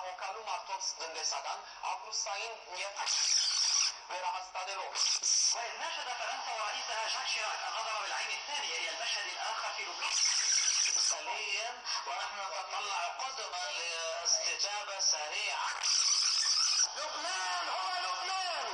calumar toți dândesadan, Augustin Nietas vera astadelo. ناشد فرنسا ورئيسها جاك شيراك أن نظر بالعين الثانية إلى المشهد الآخر في لبنان حاليا ونحن نتطلع قدما لاستجابة سريعة. لبنان هو لبنان.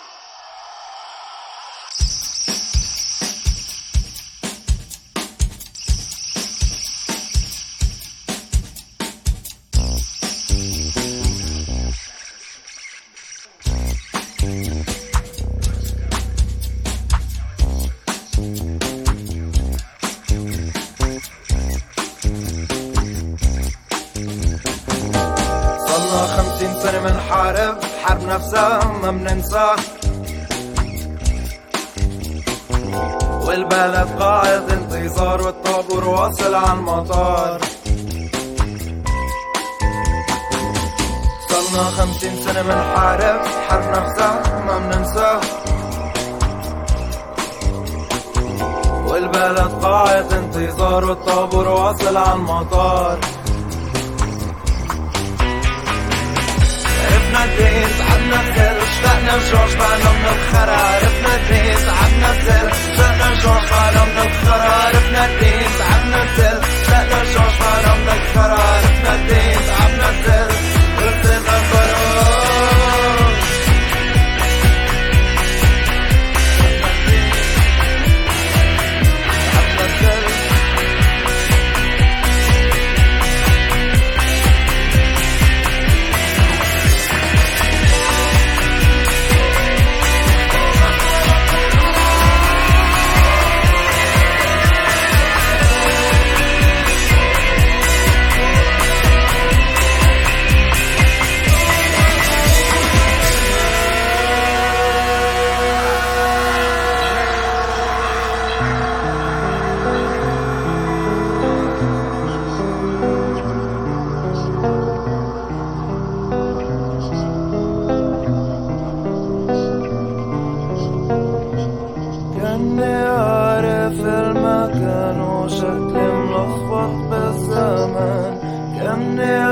صلنا 50 سنة منحارب حرب نفسها ما مننساه، والبلد قاعد انتظار والطابور واصل على المطار. صلنا 50 سنة منحارب حرب نفسها ما مننساه، والبلد قاعد انتظار والطابور واصل على المطار. عرفنا الدين تعبنا الزر اشتقنا لجورج بعنا من الخرا. عرفنا الدين تعبنا الزر اشتقنا لجورج بعنا من الخرا. عرفنا الدين تعبنا الزر اشتقنا لجورج بعنا من الخرا. عرفنا الدين تعبنا الزر ورثنا البراج. تعبنا الزر كأني عارف المكان وشكلي ملخبط بالزمان. كأني